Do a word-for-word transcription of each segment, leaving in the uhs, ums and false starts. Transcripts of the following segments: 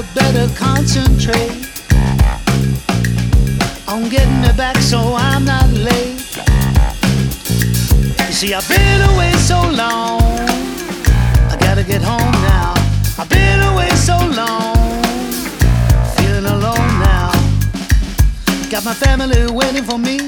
driver better concentrate on getting me back so I'm not late. You see, I've been away so long, I gotta get home now. I've been away so long, feeling alone now. Got my family waiting for me.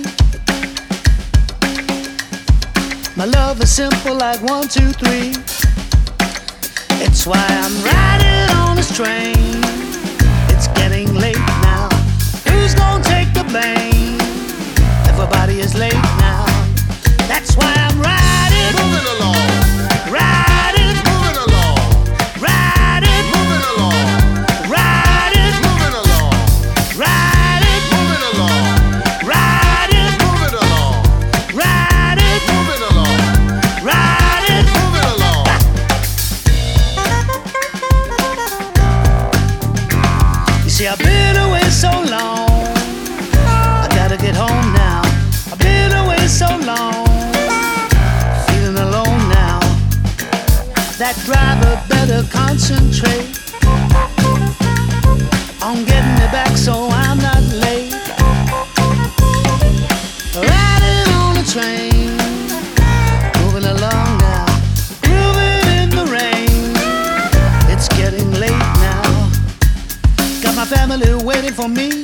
My love is simple like one, two, three. It's why I'm riding on this train. It's getting late now. Who's gonna take the blame? Everybody is late now. That's why I'm riding, Moving along, riding, moving along, riding, moving along, riding, moving along, riding, moving along, riding, moving along, riding, moving along, riding. moving along. You see, I've been away so long, I gotta get home now. I've been away so long, feeling alone now. That driver better concentrate on getting me back so I'm not late. Riding on the train, moving along now, grooving in the rain. It's getting late now. Got my family waiting for me.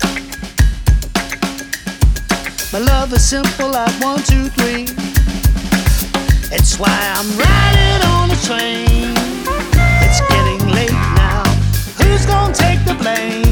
My love is simple like one, two, three. It's why I'm riding on the train. It's getting late now. Who's gonna take the blame?